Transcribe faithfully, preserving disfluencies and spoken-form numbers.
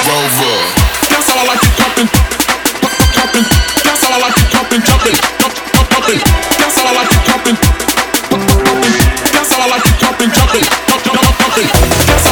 Rover. That's how I like it pumping, pumping. That's how I like it pumping, jumping, pumping. That's how I like it pumping, pumping. That's how I like it pumping, jumping, pumping.